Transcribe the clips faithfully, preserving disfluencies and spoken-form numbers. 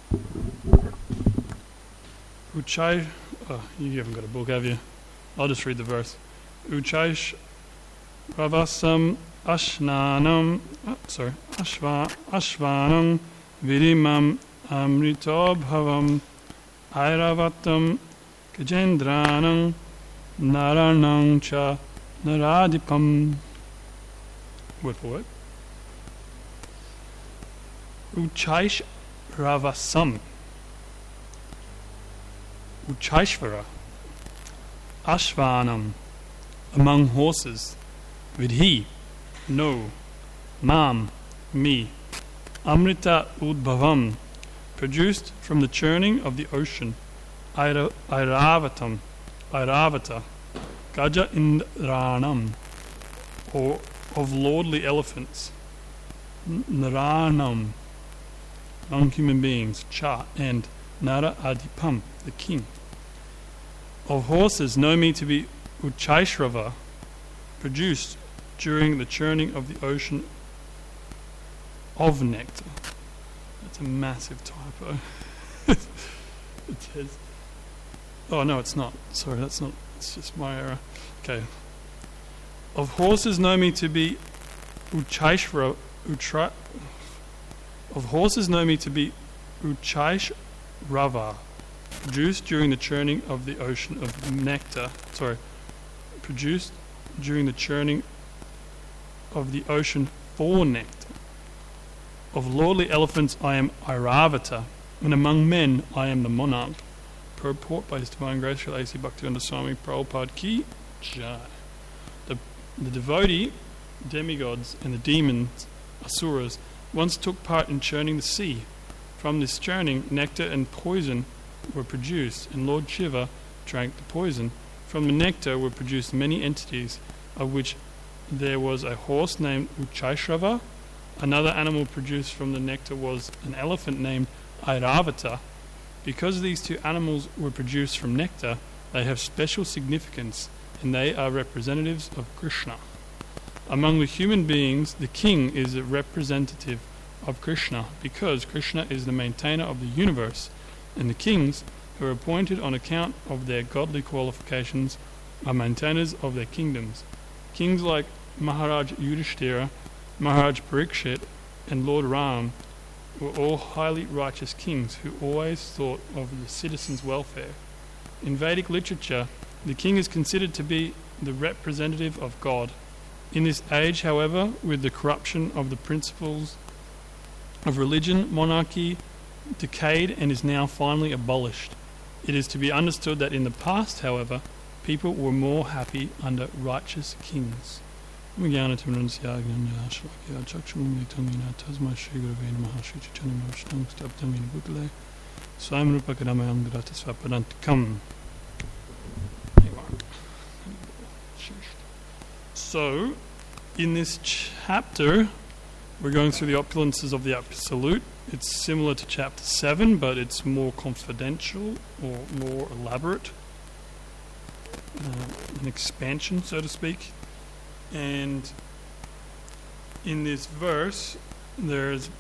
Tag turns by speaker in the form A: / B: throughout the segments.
A: Uchai, oh, you haven't got a book, have you? I'll just read the verse. Uchaish ravasam ashnanam, oh, sorry, ashva, ashvanam virimam amritobhavam airavatam kajendranam naranam cha naradipam. Word for word. Uchaish ravasam. Uchaishvara, Ashvanam, among horses, Vidhi, no, Mam, me, Amrita Udbhavam, produced from the churning of the ocean, Aira, Airavatam, Airavata, Gaja Indranam, or of lordly elephants, Naranam, non-human beings, Cha, and Nara Adipam, the king. Of horses know me to be Uchaishrava, produced during the churning of the ocean of nectar. That's a massive typo. It says, oh no, it's not. Sorry, that's not. It's just my error. Okay. Of horses know me to be Uchaishrava. Utra, of horses know me to be Uchaishrava, produced during the churning of the ocean of nectar. Sorry, produced during the churning of the ocean for nectar. Of lordly elephants I am Airavata, and among men I am the monarch. Purport by His Divine Grace Srila A C Bhaktivedanta Swami Prabhupada Ki Jai. The, the devotee, demigods, and the demons, asuras, once took part in churning the sea. From this churning, nectar and poison were produced, and Lord Shiva drank the poison. From the nectar were produced many entities, of which there was a horse named Uchaishrava. Another animal produced from the nectar was an elephant named Airavata. Because these two animals were produced from nectar, they have special significance, and they are representatives of Krishna. Among the human beings, the king is a representative of Krishna, because Krishna is the maintainer of the universe, and the kings, who are appointed on account of their godly qualifications, are maintainers of their kingdoms. Kings like Maharaj Yudhishthira, Maharaj Parikshit, and Lord Ram were all highly righteous kings who always thought of the citizens' welfare. In Vedic literature, the king is considered to be the representative of God. In this age, however, with the corruption of the principles of religion, monarchy decayed and is now finally abolished. It is to be understood that in the past, however, people were more happy under righteous kings. So, in this chapter, we're going through the opulences of the Absolute. It's similar to chapter seven, but it's more confidential or more elaborate. Uh, an expansion, so to speak. And in this verse, there's,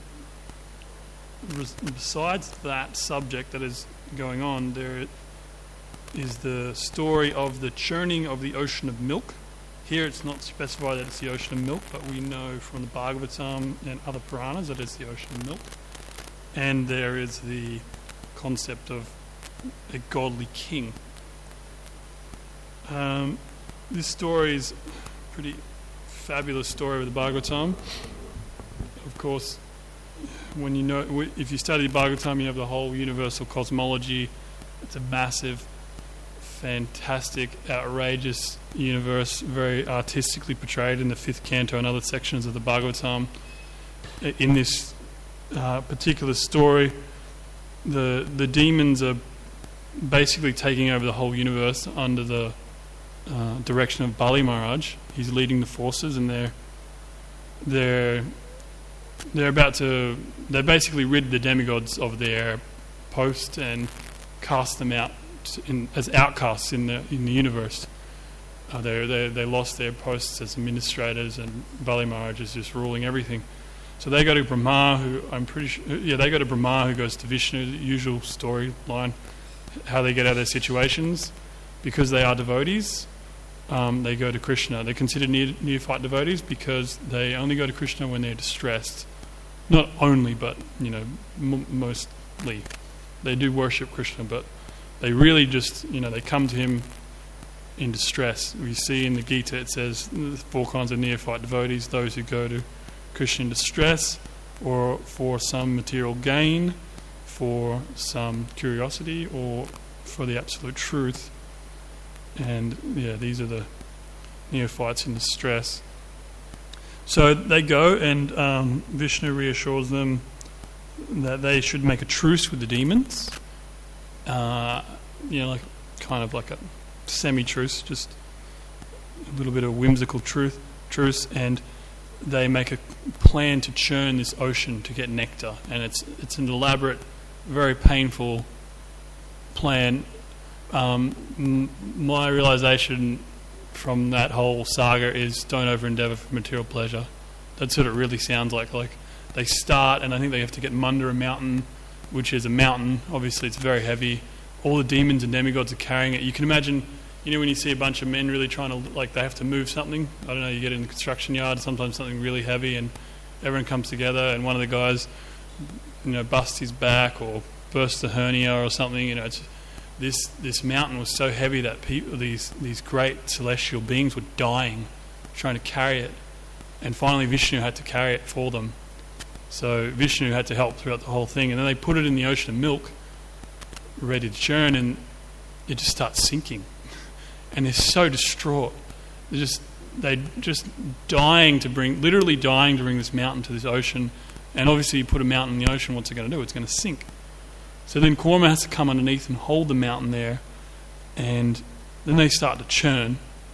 A: besides that subject that is going on, there is the story of the churning of the ocean of milk. Here it's not specified that it's the ocean of milk, but we know from the Bhagavatam and other Puranas that it's the ocean of milk. And there is the concept of a godly king. Um, this story is a pretty fabulous story with the Bhagavatam. Of course, when you know, if you study the Bhagavatam, you have the whole universal cosmology. It's a massive, fantastic, outrageous universe, very artistically portrayed in the fifth canto and other sections of the Bhagavatam. In this uh, particular story, the the demons are basically taking over the whole universe under the uh, direction of Bali Maharaj. He's leading the forces, and they're they're they're about to they basically rid the demigods of their post and cast them out in, as outcasts in the in the universe. Uh, they they they lost their posts as administrators, and Bali Maharaj is just ruling everything. So they go to Brahma, who I'm pretty sure, yeah, they go to Brahma, who goes to Vishnu, the usual storyline, how they get out of their situations. Because they are devotees, um, they go to Krishna. They're considered near, neophyte devotees because they only go to Krishna when they're distressed. Not only, but, you know, m- mostly. They do worship Krishna, but they really just, you know, they come to him in distress. We see in the Gita, it says four kinds of neophyte devotees: those who go to Krishna in distress, or for some material gain, for some curiosity, or for the absolute truth. And yeah, these are the neophytes in distress. So they go, and um, Vishnu reassures them that they should make a truce with the demons. Uh, you know, like kind of like a semi-truce, just a little bit of whimsical truth, truce, and they make a plan to churn this ocean to get nectar. And it's it's an elaborate, very painful plan. Um, m- my realization from that whole saga is don't over-endeavour for material pleasure. That's what it really sounds like. Like they start, and I think they have to get Munda, a mountain, which is a mountain. Obviously, it's very heavy. All the demons and demigods are carrying it. You can imagine, you know, when you see a bunch of men really trying to, like, they have to move something. I don't know, you get in the construction yard, sometimes something really heavy, and everyone comes together, and one of the guys, you know, busts his back or bursts a hernia or something. You know, it's, this this mountain was so heavy that people, these these great celestial beings were dying trying to carry it, and finally Vishnu had to carry it for them. So Vishnu had to help throughout the whole thing, and then they put it in the ocean of milk, ready to churn, and it just starts sinking. And they're so distraught. They're just they're just dying to bring, literally dying to bring this mountain to this ocean. And obviously, you put a mountain in the ocean, what's it going to do? It's going to sink. So then Kurma has to come underneath and hold the mountain there, and then they start to churn.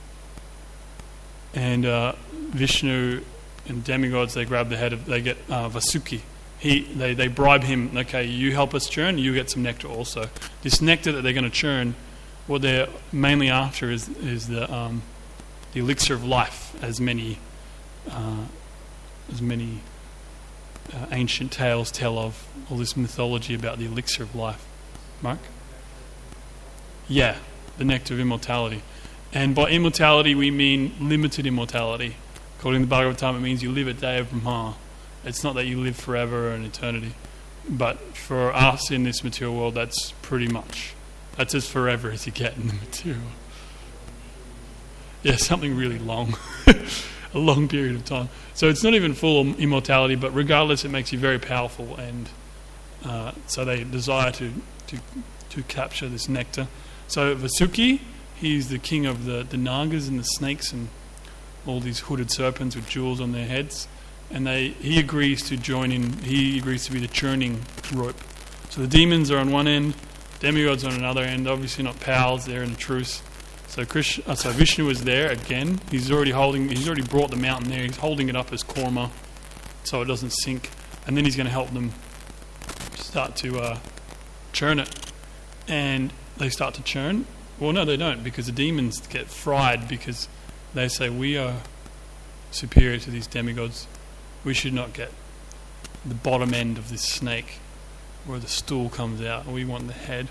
A: And uh, Vishnu and demigods, they grab the head of, they get uh, Vasuki. He, they, they bribe him. Okay, you help us churn, you get some nectar also. This nectar that they're going to churn, what they're mainly after is is the um, the elixir of life, as many uh, as many uh, ancient tales tell of, all this mythology about the elixir of life. Mark? Yeah, the nectar of immortality. And by immortality we mean limited immortality. According to the Bhagavatam, it means you live a day of Brahma. It's not that you live forever and eternity. But for us in this material world, that's pretty much, that's as forever as you get in the material. Yeah, something really long. A long period of time. So it's not even full immortality, but regardless, it makes you very powerful. And uh, so they desire to, to to capture this nectar. So Vasuki, he's the king of the, the Nagas and the snakes and all these hooded serpents with jewels on their heads. And they he agrees to join in, he agrees to be the churning rope. So the demons are on one end, demigods on another end, obviously not pals, they're in a truce. So Krishna, uh, so Vishnu is there again. He's already holding, he's already brought the mountain there, he's holding it up as Kurma so it doesn't sink. And then he's going to help them start to uh, churn it. And they start to churn. Well, no, they don't, because the demons get fried because they say, we are superior to these demigods. We should not get the bottom end of this snake where the stool comes out. We want the head.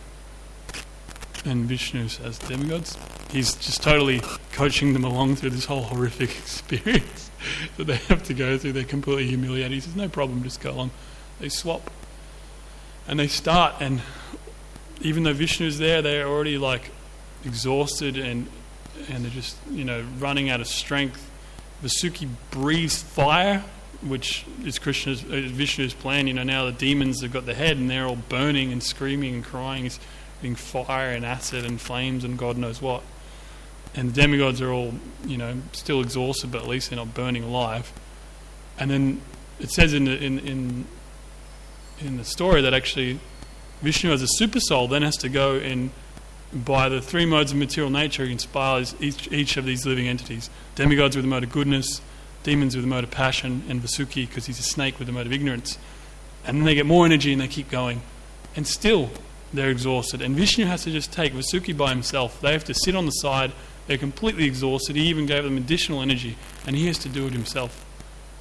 A: And Vishnu says, demigods? He's just totally coaching them along through this whole horrific experience that they have to go through. They're completely humiliated. He says, no problem, just go along. They swap. And they start, and even though Vishnu's there, they're already like exhausted and and they're just, you know, running out of strength. Vasuki breathes fire, which is Krishna's, uh, Vishnu's plan. You know, now the demons have got the head and they're all burning and screaming and crying. He's getting fire and acid and flames and God knows what. And the demigods are all, you know, still exhausted, but at least they're not burning alive. And then it says in the, in in in the story that actually Vishnu as a super soul then has to go and by the three modes of material nature he inspires each, each of these living entities. Demigods with the mode of goodness, demons with the mode of passion, and Vasuki because he's a snake with the mode of ignorance. And then they get more energy and they keep going. And still they're exhausted. And Vishnu has to just take Vasuki by himself. They have to sit on the side. They're completely exhausted. He even gave them additional energy and he has to do it himself.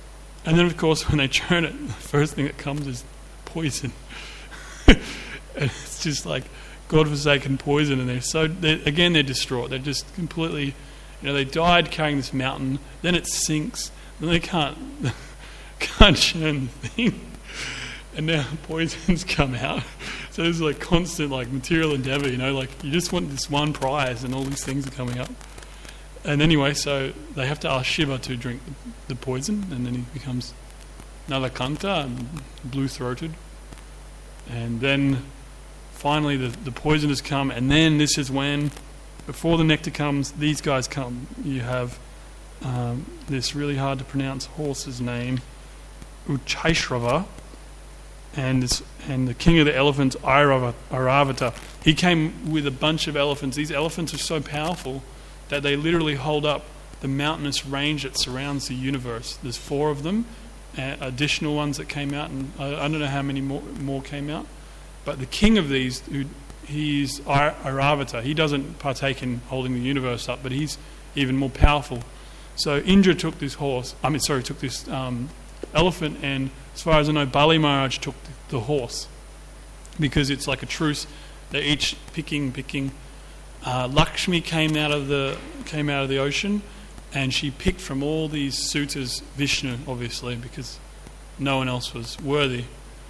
A: And then, of course, when they churn it, the first thing that comes is poison. And it's just like godforsaken poison, and they're so, they're, again, they're distraught. They're just completely, you know, they died carrying this mountain, then it sinks, then they can't, can't churn the thing. And now poisons come out. So there's like constant like material endeavour, you know, like you just want this one prize and all these things are coming up. And anyway, so they have to ask Shiva to drink the poison, and then he becomes Nalakanta and blue-throated. And then finally the, the poison has come, and then this is when, before the nectar comes, these guys come. You have um, this really hard to pronounce horse's name, Uchaishrava, and this, and the king of the elephants, Airava- Airavata. He came with a bunch of elephants. These elephants are so powerful that they literally hold up the mountainous range that surrounds the universe. There's four of them, uh, additional ones that came out, and I, I don't know how many more, more came out. But the king of these, who he's Airavata, he doesn't partake in holding the universe up, but he's even more powerful. So Indra took this horse, I mean, sorry, took this um, elephant, and as far as I know, Bali Maharaj took the, the horse, because it's like a truce. They're each picking, picking. Uh, Lakshmi came out of the came out of the ocean, and she picked from all these suitors Vishnu, obviously, because no one else was worthy.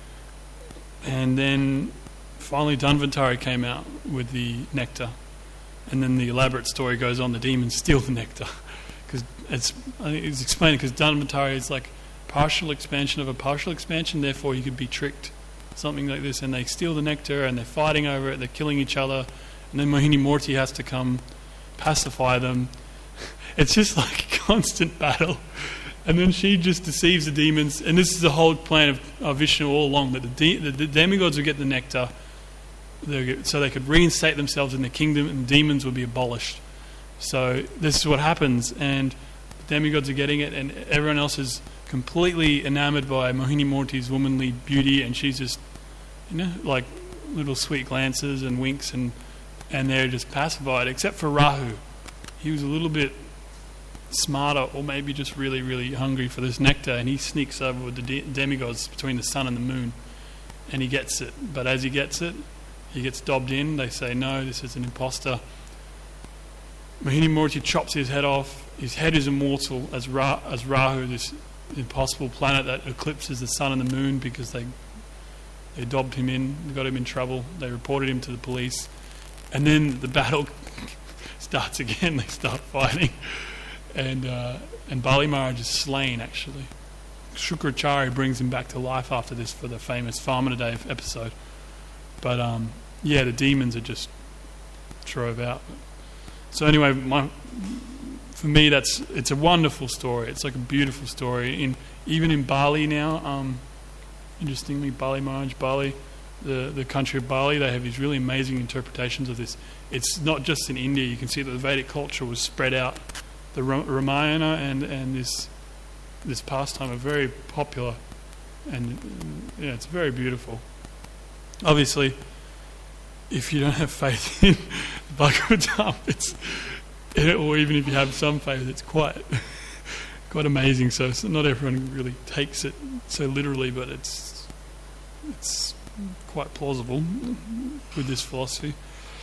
A: And then finally Dhanvantari came out with the nectar, and then the elaborate story goes on. The demons steal the nectar, because it's I think it's explained because Dhanvantari is like partial expansion of a partial expansion. Therefore, you could be tricked, something like this. And they steal the nectar, and they're fighting over it. They're killing each other. And then Mohini Murti has to come pacify them. It's just like a constant battle. And then she just deceives the demons. And this is the whole plan of, of Vishnu all along, that the, de- the, the demigods would get the nectar get, so they could reinstate themselves in the kingdom, and the demons would be abolished. So this is what happens. And the demigods are getting it, and everyone else is completely enamored by Mohini Murti's womanly beauty. And she's just, you know, like little sweet glances and winks, and and they're just pacified, except for Rahu. He was a little bit smarter, or maybe just really, really hungry for this nectar, and he sneaks over with the de- demigods between the sun and the moon, and he gets it. But as he gets it, he gets dobbed in. They say, no, this is an imposter. Mohini Murti chops his head off. His head is immortal as, Ra- as Rahu, this impossible planet that eclipses the sun and the moon, because they they dobbed him in, they got him in trouble. They reported him to the police. And then the battle starts again. They start fighting. And uh, and Bali Maharaj is slain, actually. Shukracharya brings him back to life after this for the famous Farmanadev episode. But um, yeah, the demons are just drove out. So anyway, my, for me, that's it's a wonderful story. It's like a beautiful story. In even in Bali now, um, interestingly, Bali Maharaj, Bali, the, the country of Bali, they have these really amazing interpretations of this. It's not just in India. You can see that the Vedic culture was spread out. The Ramayana and, and this this pastime are very popular, and yeah, it's very beautiful. Obviously, if you don't have faith in the Bhagavatam, it's or even if you have some faith, it's quite quite amazing. So, so not everyone really takes it so literally, but it's it's quite plausible with this philosophy.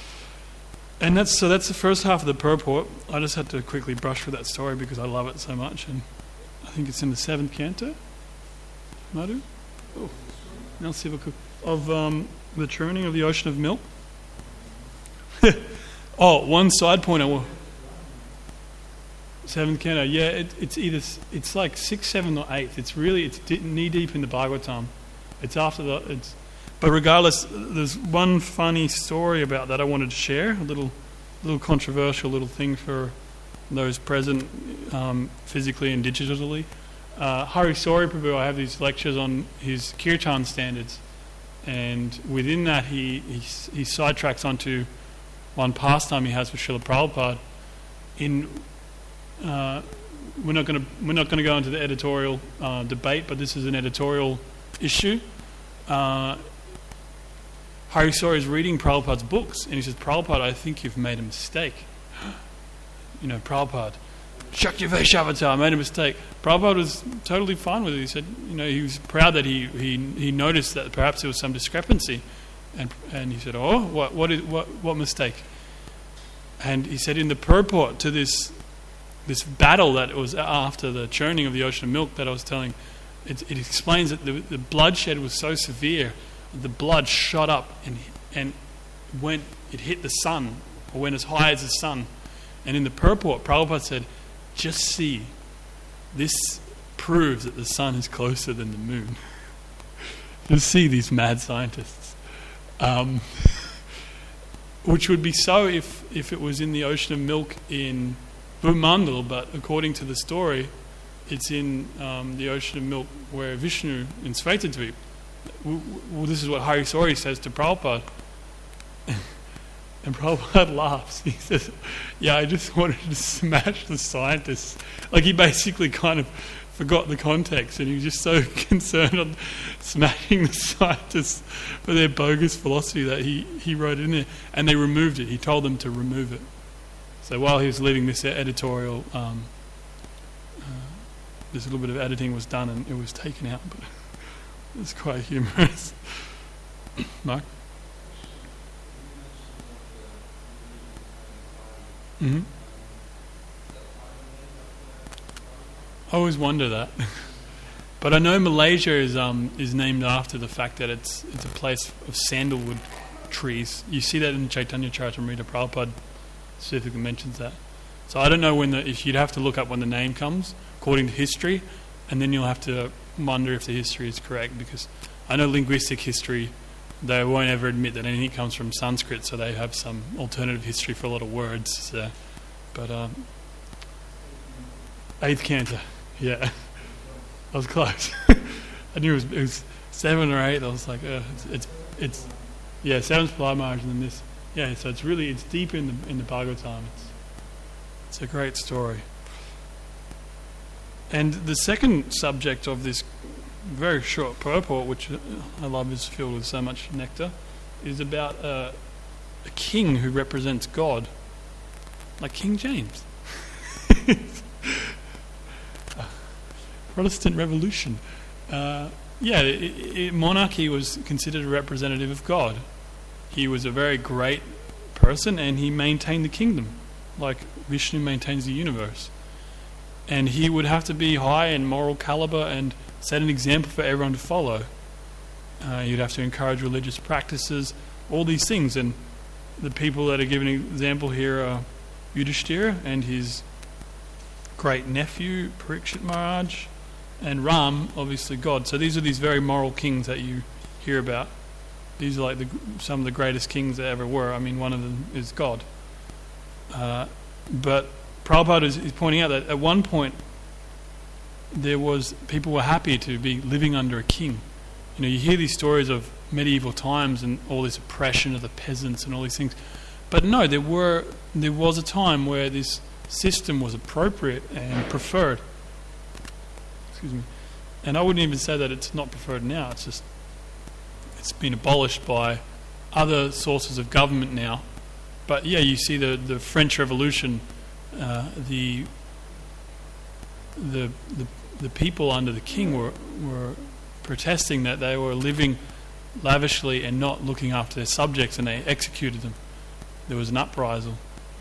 A: And that's so that's the first half of the purport. I just had to quickly brush through that story because I love it so much, and I think it's in the seventh canto. Madhu? Oh, of um, the churning of the ocean of milk. Oh, one side point I will. Seventh canto, yeah, it, it's either it's like sixth, seventh, or eighth. It's really it's knee deep in the Bhagavatam. It's after the it's. But regardless, there's one funny story about that I wanted to share. A little, little controversial little thing for those present, um, physically and digitally. Uh, Hari Sauri Prabhu, I have these lectures on his kirtan standards, and within that he he, he sidetracks onto one pastime he has with Srila Prabhupada. In uh, we're not going to we're not going to go into the editorial uh, debate, but this is an editorial issue. Uh, Hari Sauri is reading Prabhupada's books, and he says, Prabhupada, I think you've made a mistake. You know, Prabhupada, "Shut your face, Avatar, I made a mistake." Prabhupada was totally fine with it. He said, you know, he was proud that he, he, he noticed that perhaps there was some discrepancy. And and he said, "Oh, what what is what what mistake?" And he said, in the purport to this this battle that was after the churning of the ocean of milk that I was telling, it, it explains that the, the bloodshed was so severe, the blood shot up and and went it hit the sun, or went as high as the sun. And in the purport, Prabhupada said, "Just see, this proves that the sun is closer than the moon." Just see these mad scientists. Um, which would be so if, if it was in the ocean of milk in Bhumandal, but according to the story, it's in um, the ocean of milk where Vishnu in Svetadvip. Well, this is what Hari Sori says to Prabhupada. And Prabhupada laughs. He says, "Yeah, I just wanted to smash the scientists." Like, he basically kind of forgot the context, and he was just so concerned on smashing the scientists for their bogus philosophy that he, he wrote it in there. And they removed it. He told them to remove it. So while he was leaving this editorial, um, uh, this little bit of editing was done and it was taken out. But it's quite humorous. Mark? Mm-hmm. I always wonder that. But I know Malaysia is um is named after the fact that it's it's a place of sandalwood trees. You see that in Chaitanya Charitamrita. Prabhupada specifically mentions that. So I don't know when the if you'd have to look up when the name comes according to history, and then you'll have to wonder if the history is correct, because I know linguistic history, they won't ever admit that anything comes from Sanskrit, so they have some alternative history for a lot of words. So, but um, eighth canto, yeah, I was close. I knew it was, it was seven or eight. I was like, uh, it's, it's, it's, yeah, seven's Pillai Maharaj and then this, yeah. So it's really it's deep in the in the Bhagavatam. It's it's a great story. And the second subject of this very short purport, which I love, is filled with so much nectar, is about uh, a king who represents God, like King James. Protestant Revolution. Uh, yeah, it, it, monarchy was considered a representative of God. He was a very great person, and he maintained the kingdom, like Vishnu maintains the universe. And he would have to be high in moral caliber and set an example for everyone to follow. Uh, you'd have to encourage religious practices, all these things. And the people that are given an example here are Yudhishthira and his great nephew Parikshit Maharaj, and Ram, obviously God. So these are these very moral kings that you hear about. These are like the, some of the greatest kings that ever were. I mean, one of them is God. Uh, but Prabhupada is, is pointing out that at one point there was people were happy to be living under a king. You know, you hear these stories of medieval times and all this oppression of the peasants and all these things. But no, there were there was a time where this system was appropriate and preferred. Excuse me. And I wouldn't even say that it's not preferred now. It's just it's been abolished by other sources of government now. But yeah, you see the, the French Revolution, uh, the, the the the people under the king were were protesting that they were living lavishly and not looking after their subjects, and they executed them. There was an uprisal.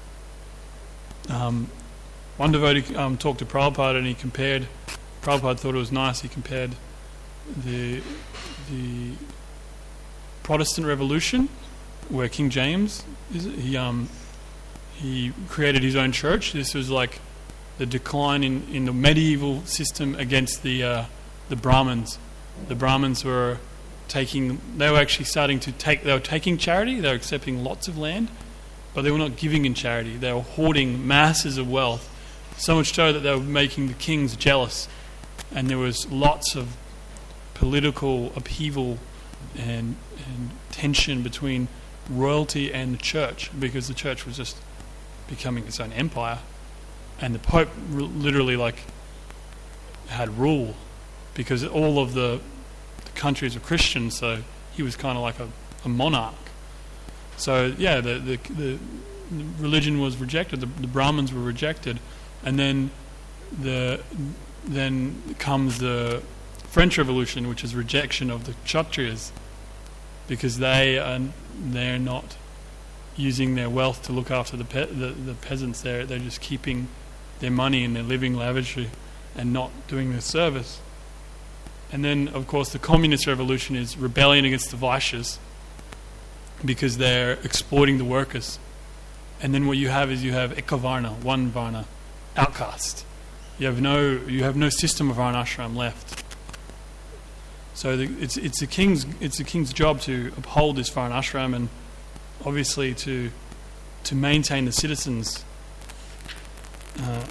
A: Um, one devotee um, talked to Prabhupada, and he compared. Prabhupada thought it was nice. He compared the the Protestant Revolution, where King James is, he um he created his own church. This was like the decline in, in the medieval system against the uh, the Brahmins. The Brahmins were taking. They were actually starting to take. They were taking charity. They were accepting lots of land, but they were not giving in charity. They were hoarding masses of wealth, so much so that they were making the kings jealous, and there was lots of political upheaval and, and tension between royalty and the church, because the church was just becoming its own empire, and the Pope r- literally like had rule, because all of the, the countries were Christian, so he was kind of like a, a monarch. So yeah, the, the the religion was rejected. The, the Brahmins were rejected, And then the then comes the French Revolution, which is rejection of the Kshatriyas, because they are they're not using their wealth to look after the pe- the, the peasants. They're they're just keeping their money and they're living lavishly and not doing their service. And then, of course, the Communist Revolution is rebellion against the Vaishyas because they're exploiting the workers. And then what you have is you have Ekavarna, one Varna, outcast. You have no you have no system of Varnashram left. So the, it's it's the king's it's the king's job to uphold this Varnashram and obviously to to maintain the citizens. Uh,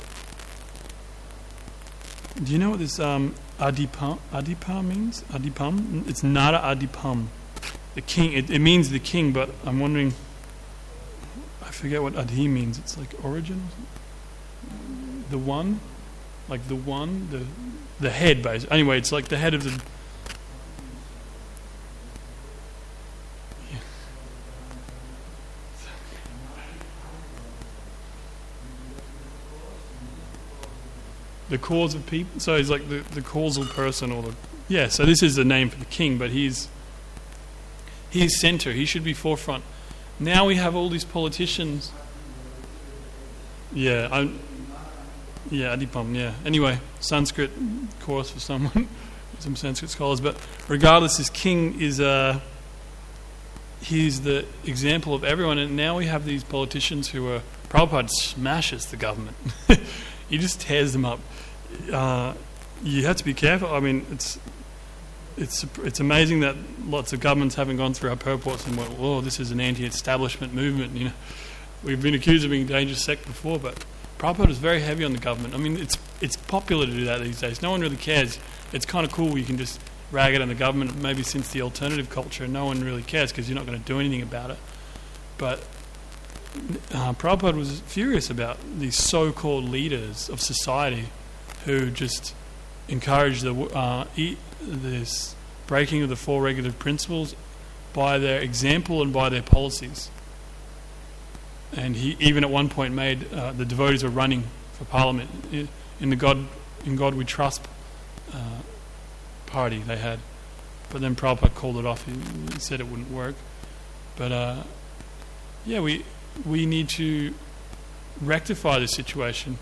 A: do you know what this um, adipam adipam means? Adipam? It's Nara Adipam. The king. It, it means the king, but I'm wondering. I forget what Adhi means. It's like origin. The one, like the one, the the head. Basically. Anyway, it's like the head of the. The cause of people. So he's like the, the causal person, or the yeah. So this is the name for the king, but he's he's center. He should be forefront. Now we have all these politicians. Yeah, I'm. Yeah, Adipam. Yeah. Anyway, Sanskrit course for someone, some Sanskrit scholars. But regardless, this king is uh he's the example of everyone. And now we have these politicians who are Prabhupada smashes the government. He just tears them up. Uh, you have to be careful. I mean, it's it's it's amazing that lots of governments haven't gone through our purports and went, "Oh, this is an anti-establishment movement." You know, we've been accused of being a dangerous sect before, but Prabhupada is very heavy on the government. I mean, it's it's popular to do that these days. No one really cares. It's kind of cool. You can just rag it on the government. Maybe since the alternative culture, no one really cares because you're not going to do anything about it. But Uh, Prabhupada was furious about these so-called leaders of society who just encourage the uh, e- this breaking of the four regulative principles by their example and by their policies. And he even at one point made uh, the devotees were running for parliament in the God in God We Trust uh, party they had, but then Prabhupada called it off. He, he said it wouldn't work. But uh, yeah, we. We need to rectify this situation.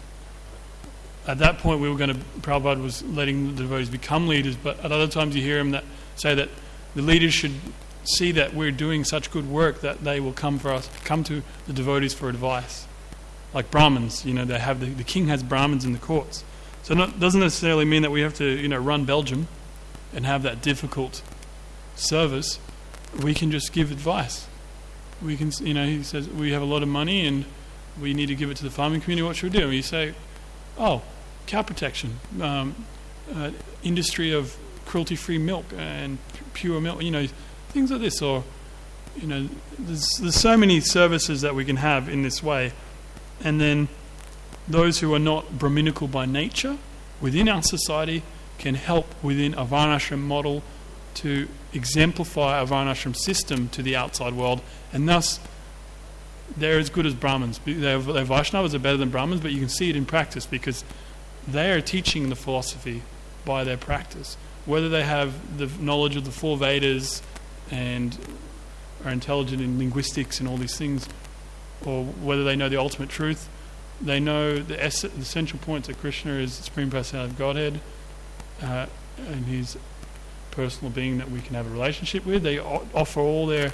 A: At that point, we were going to. Prabhupada was letting the devotees become leaders, but at other times, you hear him that say that the leaders should see that we're doing such good work that they will come for us, come to the devotees for advice. Like Brahmins, you know, they have the, the king has Brahmins in the courts, so it doesn't necessarily mean that we have to, you know, run Belgium and have that difficult service. We can just give advice. We can, you know, he says we have a lot of money and we need to give it to the farming community. What should we do? And you say, oh, cow protection, um, uh, industry of cruelty-free milk and pure milk, you know, things like this. Or, you know, there's there's so many services that we can have in this way. And then those who are not Brahminical by nature within our society can help within a Varnashram model to exemplify a Varnashram system to the outside world, and thus they're as good as Brahmins. Their Vaishnavas are better than Brahmins, but you can see it in practice because they are teaching the philosophy by their practice. Whether they have the knowledge of the four Vedas and are intelligent in linguistics and all these things, or whether they know the ultimate truth, they know the, es- the essential points that Krishna is the Supreme Personality of Godhead, uh, and He's personal being that we can have a relationship with. They o- offer all their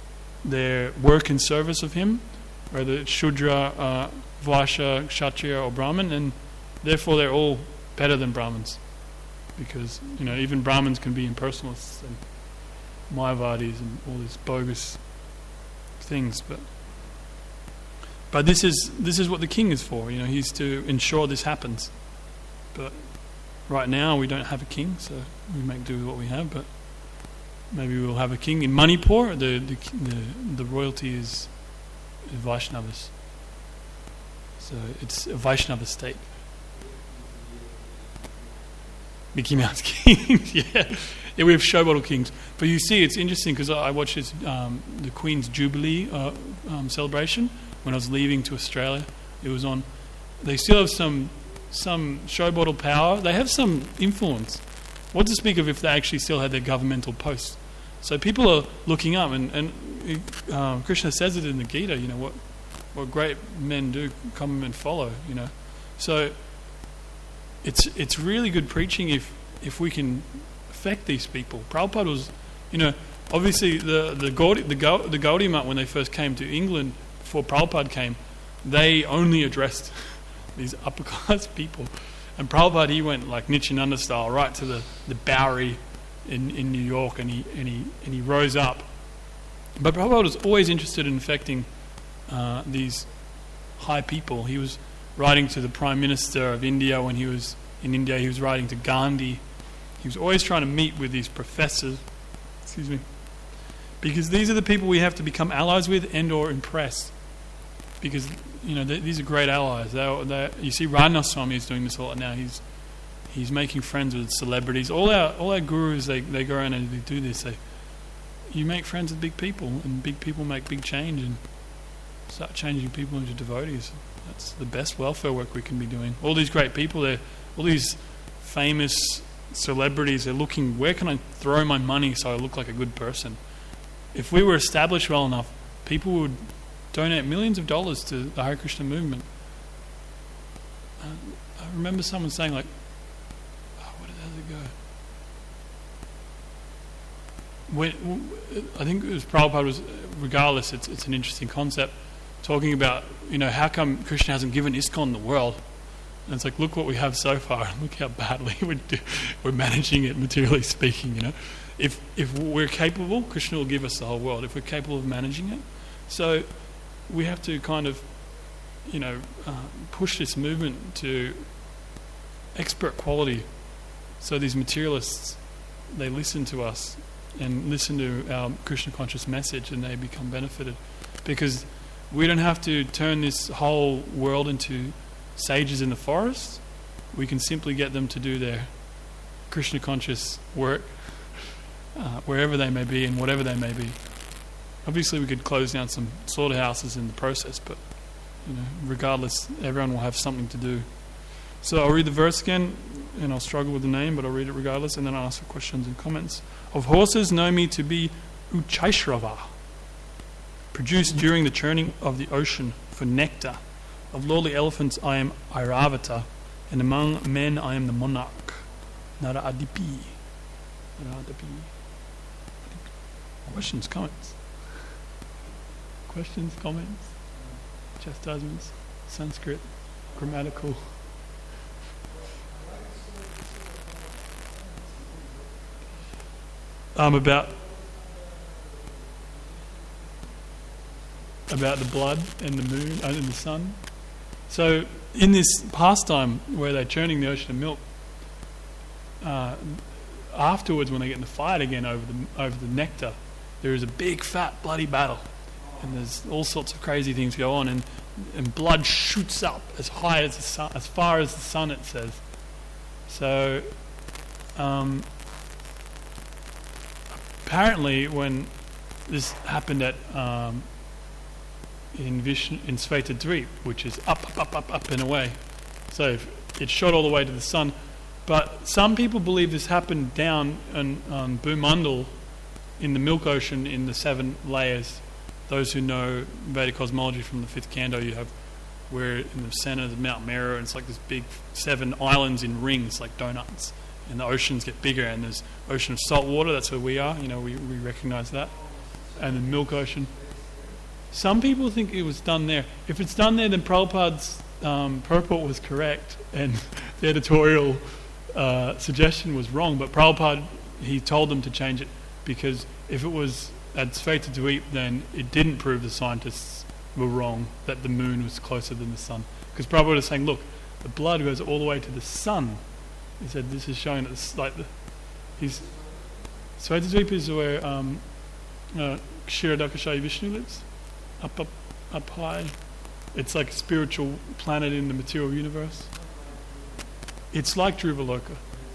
A: their work in service of Him, whether it's Shudra, uh, Vaishya, Kshatriya, or Brahmin, and therefore they're all better than Brahmins, because you know even Brahmins can be impersonalists and Mayavadis and all these bogus things. But but this is this is what the king is for. You know, he's to ensure this happens. But right now we don't have a king, so we make do with what we have. But maybe we'll have a king in Manipur. The the the, the royalty is Vaishnavas, so it's a Vaishnava state. Mickey Mouse King, yeah. Yeah, we have show bottle kings. But you see, it's interesting because I watched this, um, the Queen's Jubilee uh, um, celebration when I was leaving to Australia. It was on, they still have some some showbottle power. They have some influence. What to speak of if they actually still had their governmental posts? So people are looking up, and, and um, Krishna says it in the Gita, you know, what what great men do, come and follow, you know. So it's it's really good preaching if if we can affect these people. Prabhupada was, you know, obviously the the Gaudi, the, Gaudi, the Gaudiya Math, when they first came to England, before Prabhupada came, they only addressed these upper class people. And Prabhupada, he went like Nityananda style right to the, the Bowery in, in New York, and he and he and he rose up. But Prabhupada was always interested in affecting uh, these high people. He was writing to the Prime Minister of India when he was in India. He was writing to Gandhi. He was always trying to meet with these professors. Excuse me. Because these are the people we have to become allies with and or impress. Because, you know, they, these are great allies. They, they, you see, Radhanath Swami is doing this a lot now. He's he's making friends with celebrities. All our all our gurus, they, they go around and they do this. They, you make friends with big people, and big people make big change, and start changing people into devotees. That's the best welfare work we can be doing. All these great people, they're all these famous celebrities, they're looking, where can I throw my money so I look like a good person? If we were established well enough, people would donate millions of dollars to the Hare Krishna movement. Uh, I remember someone saying, like, oh, what did it go? When, I think it was Prabhupada was, regardless, it's it's an interesting concept, talking about, you know, how come Krishna hasn't given ISKCON the world? And it's like, look what we have so far, and look how badly we're, do, we're managing it, materially speaking, you know. If if we're capable, Krishna will give us the whole world, if we're capable of managing it. So we have to kind of, you know, uh, push this movement to expert quality. So these materialists, they listen to us and listen to our Krishna conscious message, and they become benefited. Because we don't have to turn this whole world into sages in the forest. We can simply get them to do their Krishna conscious work uh, wherever they may be and whatever they may be. Obviously we could close down some slaughterhouses in the process, but, you know, regardless, everyone will have something to do. So I'll read the verse again, and I'll struggle with the name, but I'll read it regardless, and then I'll ask for questions and comments. Of horses know me to be Uchaishrava, produced during the churning of the ocean for nectar. Of lordly elephants I am Airavata, and among men I am the monarch, Nara Adipi. Nara Adipi. Questions, comments? Questions, comments, chastisements, Sanskrit, grammatical. Um, about about the blood and the moon and the sun. So in this pastime where they're churning the ocean of milk, uh, afterwards when they get in the fight again over the over the nectar, there is a big fat bloody battle, and there's all sorts of crazy things go on, and and blood shoots up as high as the sun, as far as the sun, it says. So um, apparently when this happened at um, in Vishnu, in Svetadvip, which is up, up, up, up, up and away. So it shot all the way to the sun. But some people believe this happened down on, on Bhumandal in the Milk Ocean in the seven layers. Those who know Vedic cosmology from the fifth canto, you have, we're in the center of Mount Meru, and it's like this big seven islands in rings, like donuts. And the oceans get bigger, and there's ocean of salt water, that's where we are, you know, we, we recognize that. And the Milk Ocean. Some people think it was done there. If it's done there, then Prabhupada's um, purport was correct, and the editorial uh, suggestion was wrong. But Prabhupada, he told them to change it, because if it was at Svetadvip, then it didn't prove the scientists were wrong, that the moon was closer than the sun. Because Prabhupada was saying, look, the blood goes all the way to the sun. He said this is showing that it's like the... He's, Svetadvip is where um, uh, Kshirodakashayi Vishnu lives. Up, up, up high. It's like a spiritual planet in the material universe. It's like Dhruvaloka.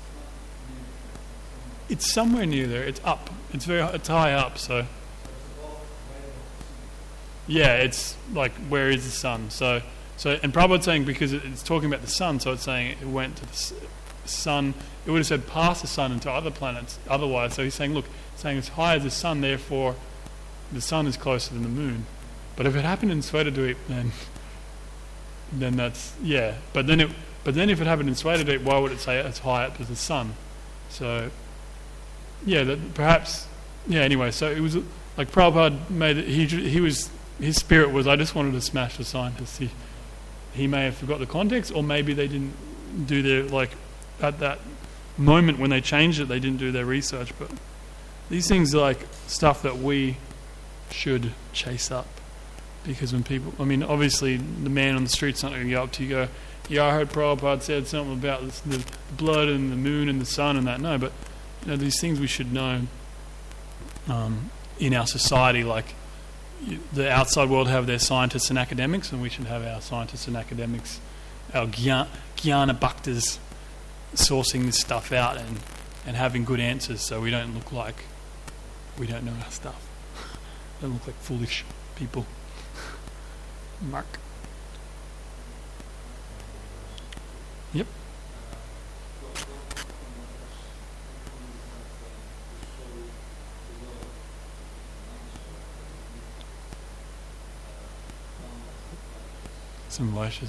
A: It's somewhere near there. It's up. It's very. It's high up. So. Yeah, it's like where is the sun? So So, and Prabhupada's saying because it, it's talking about the sun, so it's saying it went to the s- sun. It would have said past the sun and to other planets otherwise. So he's saying, look, it's saying as high as the sun, therefore the sun is closer than the moon. But if it happened in Svetadweep, then then that's yeah. But then it but then if it happened in Svetadweep, why would it say as high up as the sun? So yeah, that perhaps yeah. Anyway, so it was like Prabhupada made it. He he was his spirit was I just wanted to smash the scientists. He he may have forgot the context, or maybe they didn't do their like at that moment when they changed it, they didn't do their research. But these things are like stuff that we should chase up, because when people, I mean, obviously the man on the street's not going to go up to you and go, yeah, I heard Prabhupada said something about this, the blood and the moon and the sun and that. No, but you know, these things we should know um, in our society. Like you, the outside world have their scientists and academics, and we should have our scientists and academics, our Gyan, Gyana Bhaktas, sourcing this stuff out and, and having good answers, so we don't look like we don't know our stuff. Don't look like foolish people. Mark. Yep. Some lashes.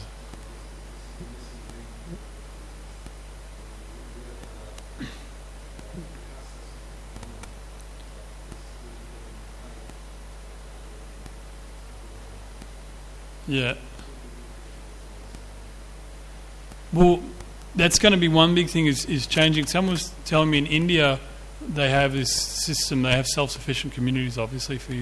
A: Yeah. Well, that's going to be one big thing is, is changing. Someone was telling me in India they have this system, they have self-sufficient communities, obviously, for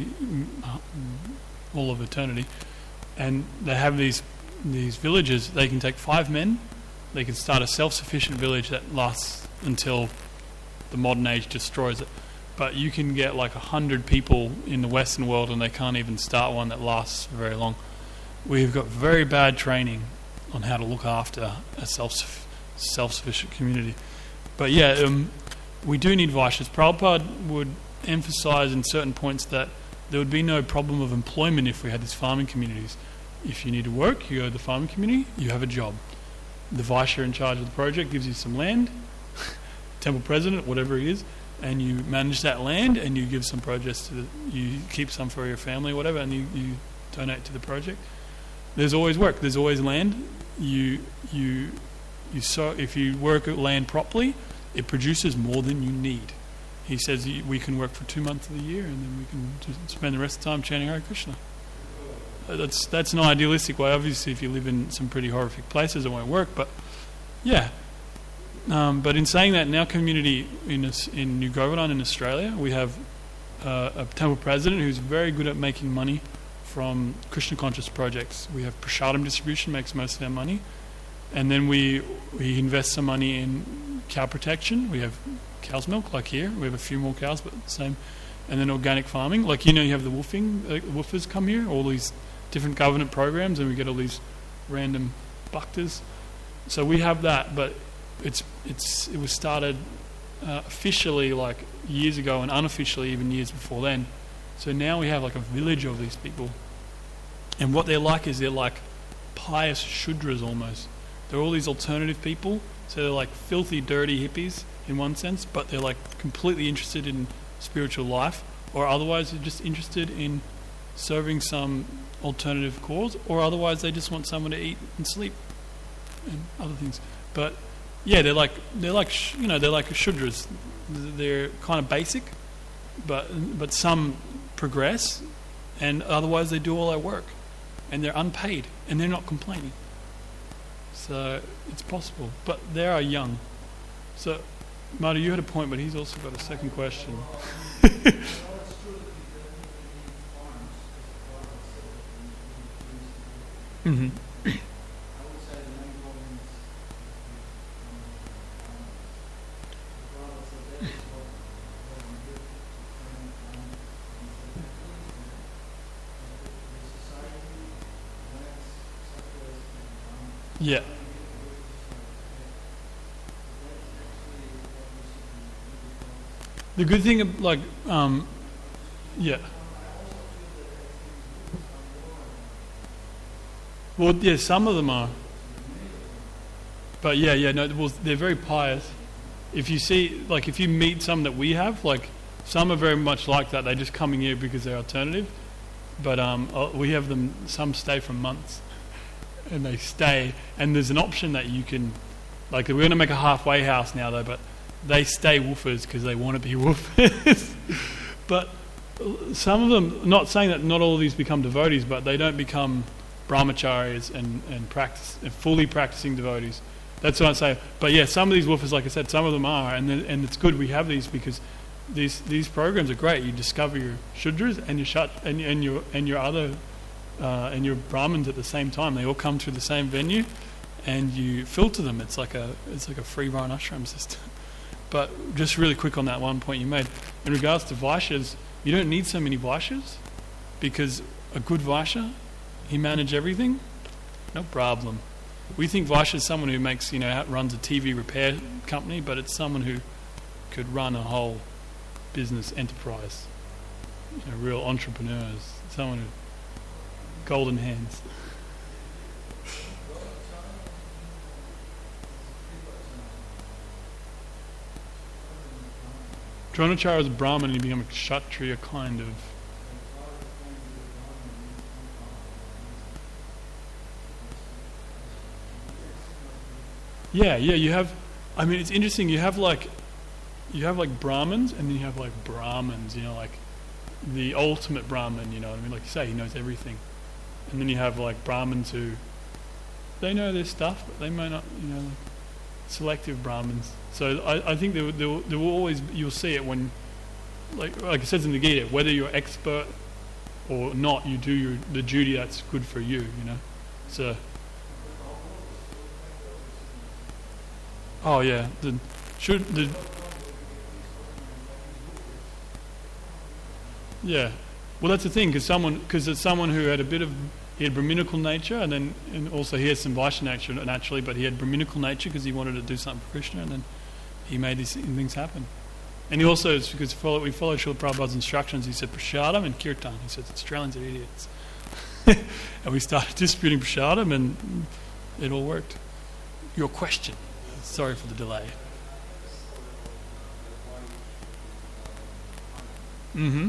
A: all of eternity. And they have these these villages. They can take five men, they can start a self-sufficient village that lasts until the modern age destroys it. But you can get like a hundred people in the Western world and they can't even start one that lasts for very long. We've got very bad training on how to look after a self self-sufficient community. But yeah, um, we do need Vaishyas. Prabhupada would emphasize in certain points that there would be no problem of employment if we had these farming communities. If you need to work, you go to the farming community, you have a job. The Vaishya in charge of the project gives you some land, temple president, whatever he is, and you manage that land and you give some projects to the, you keep some for your family or whatever, and you, you donate to the project. There's always work. There's always land. You you you so if you work at land properly, it produces more than you need. He says we can work for two months of the year, and then we can just spend the rest of the time chanting Hare Krishna. That's that's an idealistic way. Obviously, if you live in some pretty horrific places, it won't work. But yeah. Um, but in saying that, in our community in in New Govardhan in Australia, we have uh, a temple president who's very good at making money from Krishna conscious projects. We have Prasadam distribution, makes most of our money, and then we we invest some money in cow protection. We have cow's milk, like here. We have a few more cows, but the same. And then organic farming, like you know, you have the woofing, uh, woofers come here, all these different government programs, and we get all these random bhaktas. So we have that, but it's it's it was started uh, officially like years ago, and unofficially even years before then. So now we have like a village of these people. And what they're like is they're like pious Shudras almost. They're all these alternative people. So they're like filthy, dirty hippies in one sense, but they're like completely interested in spiritual life, or otherwise they're just interested in serving some alternative cause, or otherwise they just want someone to eat and sleep and other things. But yeah, they're like, they're like you know, they're like Shudras. They're kind of basic, but but some progress, and otherwise they do all our work, and they're unpaid, and they're not complaining. So it's possible, but they are young. So Marty, you had a point, but he's also got a second question. Mm-hmm. Yeah. The good thing, of, like, um, yeah. Well, yeah, some of them are. But yeah, yeah, no, well, they're very pious. If you see, like, if you meet some that we have, like, some are very much like that. They're just coming here because they're alternative. But um, uh, we have them, some stay for months. And they stay. And there's an option that you can, like, we're going to make a halfway house now, though, but they stay woofers because they want to be woofers. But some of them, not saying that not all of these become devotees, but they don't become brahmacharis and, and practice and fully practicing devotees. That's what I'm saying. But yeah, some of these woofers, like I said, some of them are, and then, and it's good we have these because these these programs are great. You discover your shudras and your shut and, and your and your other uh, and your brahmins at the same time. They all come through the same venue, and you filter them. It's like a it's like a free run ashram system. But just really quick on that one point you made in regards to vaishyas, you don't need so many vaishyas because a good vaishya, he manage everything, no problem. We think vaishya is someone who makes, you know, runs a T V repair company, but it's someone who could run a whole business enterprise. You know, real entrepreneurs, someone who golden hands. Dronacharya was a Brahmin and he became a Kshatriya kind of. Yeah, yeah, you have, I mean, it's interesting, you have like, you have like Brahmins and then you have like Brahmins, you know, like the ultimate Brahmin, you know what I mean? Like you say, he knows everything. And then you have like Brahmins who, they know their stuff, but they might not, you know, like selective Brahmins. So I, I think there, there, there will always, you'll see it when, like like it says in the Gita, whether you're expert or not, you do your, the duty that's good for you, you know. So, oh yeah, the should the yeah. Well, that's the thing, because someone because it's someone who had a bit of he had Brahminical nature, and then and also he has some Vaishya nature naturally, but he had Brahminical nature because he wanted to do something for Krishna, and then he made these things happen. And he also, because follow, we follow Srila Prabhupada's instructions, he said prasadam and kirtan. He said Australians are idiots, and we started disputing prasadam, and it all worked. Your question. Sorry for the delay. Mm-hmm.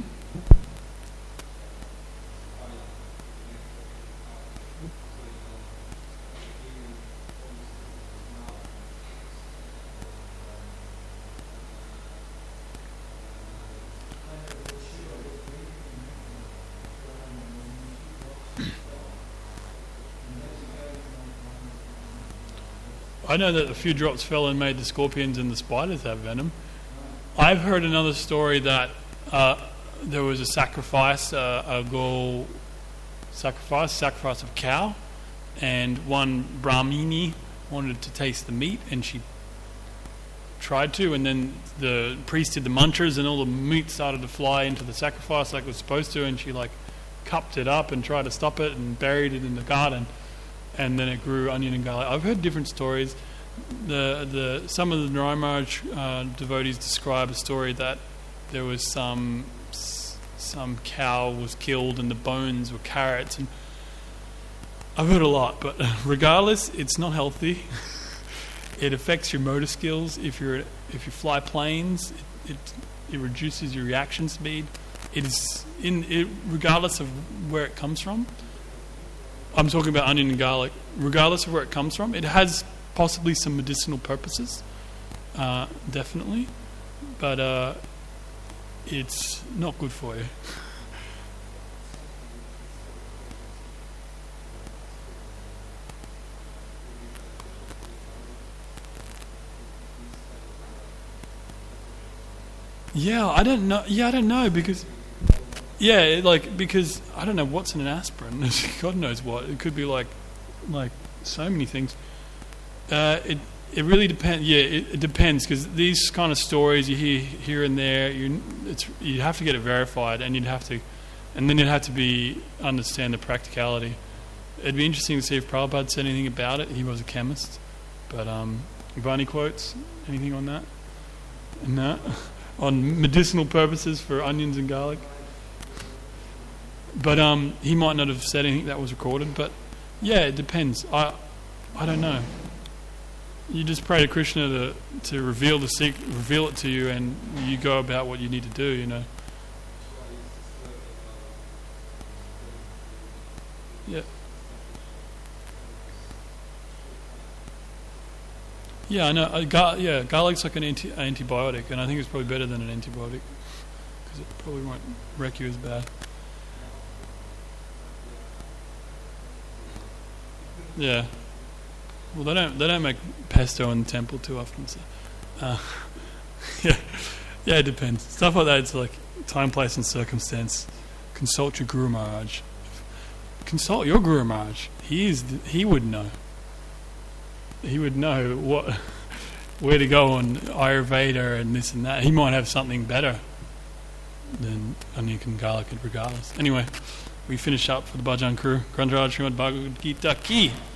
A: I know that a few drops fell and made the scorpions and the spiders have venom. I've heard another story that uh, there was a sacrifice, uh, a ghoul sacrifice, sacrifice of cow, and one Brahmini wanted to taste the meat, and she tried to, and then the priest did the mantras, and all the meat started to fly into the sacrifice like it was supposed to, and she like cupped it up and tried to stop it and buried it in the garden. And then it grew onion and garlic. I've heard different stories. The the some of the Narayan Maharaj uh, devotees describe a story that there was some some cow was killed and the bones were carrots. And I've heard a lot, but regardless, it's not healthy. It affects your motor skills. If you're if you fly planes, it it, it reduces your reaction speed. It is in it, regardless of where it comes from. I'm talking about onion and garlic. Regardless of where it comes from, it has possibly some medicinal purposes, uh, definitely, but uh, it's not good for you. Yeah, I don't know. Yeah, I don't know because. Yeah, like because I don't know what's in an aspirin. God knows what. It could be like, like so many things. Uh, it it really depends. Yeah, it, it depends because these kind of stories you hear here and there, you it's you have to get it verified, and you'd have to, and then you'd have to be understand the practicality. It'd be interesting to see if Prabhupada said anything about it. He was a chemist, but um, Vani quotes anything on that? No, on medicinal purposes for onions and garlic. But um, he might not have said anything that was recorded. But Yeah, it depends. I I don't know. You just pray to Krishna to to reveal the sec- reveal it to you, and you go about what you need to do. You know. Yeah. Yeah, I know. Uh, gar- yeah, garlic's like an anti- antibiotic, and I think it's probably better than an antibiotic because it probably won't wreck you as bad. Yeah. Well, they don't they don't make pesto in the temple too often, so uh, yeah, yeah, it depends. Stuff like that, it's like time, place, and circumstance. Consult your Guru Maharaj. Consult your Guru Maharaj. He is the, he would know. He would know what where to go on Ayurveda and this and that. He might have something better than onion and garlic, regardless. Anyway, we finish up for the Bhajan crew. Grandhara Srimad Bhagavad Gita Ki.